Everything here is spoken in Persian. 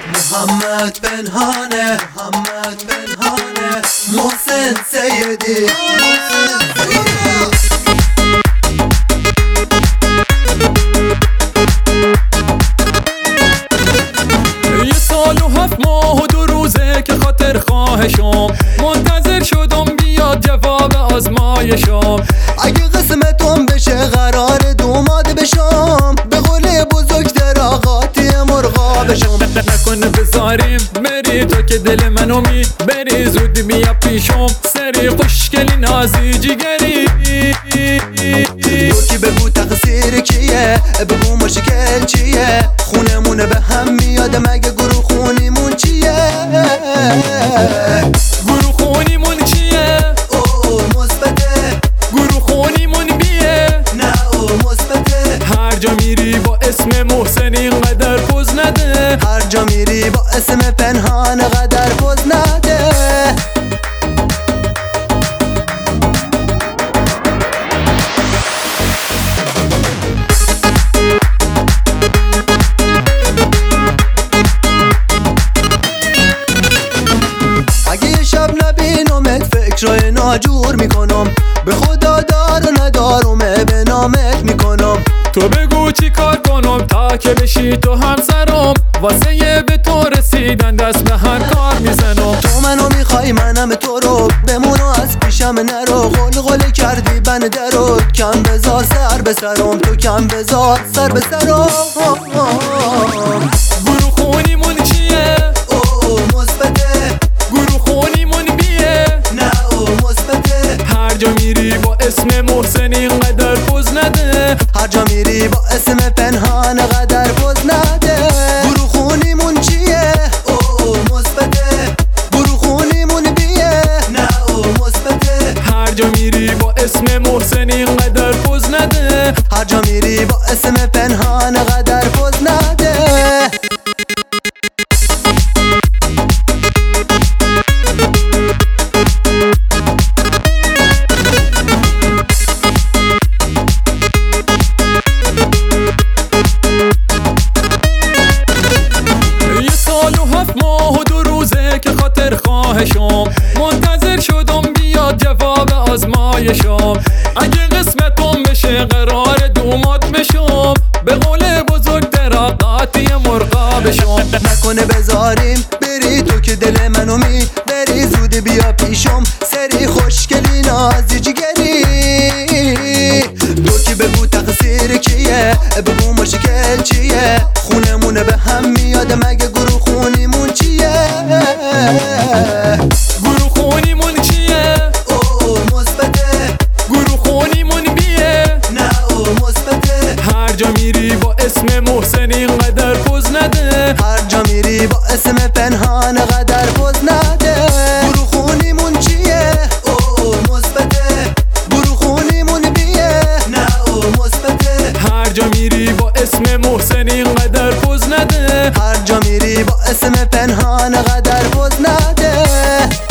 محمد پنهانه محسن سیدی یه سال و 7 ماه و 2 روزه که خاطر خواهشم منتظر شدم بیاد جواب آزمایشم. اگه قسمتم بشه قرار دوماد بشم، به قول بزرگتر آقاتی مرغا بشم. نکنه بذاریم بری تو که دل منو بری، زود بیا پیشم سری خوشگلی نازی جگری. تو که بگو تقصیر کیه، بگو مشکل چیه، خونمونه به هم میاده مگه گروه خونیمون چیه؟ گروه خونیمون چیه؟ او مثبته. گروه خونیمون بیه؟ نه او مثبته. هر جا میری با اسم محسن اینقدر پوز نده، هر جا میری با اسم پنهان قدر پوز نده. اگه شب نبینمت فکرای ناجور میکنم، به خدا دار و ندارم به نامت میکنم. تو بگو چی کار کنم تا که بشی تو همسرم، واسه یه به تو رسیدن دست به هر کار میزنم. تو منو میخوای منم تو رو، بمونو از پیشم نرو. قل کردی بنده رو، کم بذار سر به سرم، تو کم بذار سر به سرم. گروه خونیمون چیه؟ او مثبته. گروه خونیمون بیه؟ نه او مثبته. هر جا میری با اسم محسن اینقدر پوز نده، هر جا میری با اسم پنهان قدر پوز نده. گروه خونیمون چیه؟ او مثبته. گروه خونیمون بیه؟ نه او مثبته. هر جا میری با اسم محسن اینقدر پوز نده، هر جا میری با اسم پنهان قدر پوز نده. یه سال و 7 ماه و 2 روزه که خاطر خواهشم منتظر شدم بیاد جواب آزمایشم. اگه قسمتم بشه قرار دومات بشم، به قول بزرگتر آقاتی مرغا بشم. نکنه بذاریم بری تو که دل منو بری، زود بیا پیشم سری خوشگلی نازی جگری. تو که بگو تقصیر کیه، بگو مشکل چیه، خونمونه به هم میاده مگه گروه خونیمون چیه؟ گروه خونیمون چیه؟ او مثبته. گروه خونیمون بیه؟ نه او مثبته. هر جا میری با اسم محسن اینقدر پوز نده، هر جا میری با اسم پنهان قدر پوز نده. گروه خونیمون چیه؟ او مثبته. گروه خونیمون بیه؟ نه او مثبته. هر جا میری با اسم محسن اینقدر پوز نده، هر جا میری با اسم پنهان قدر پوز نده.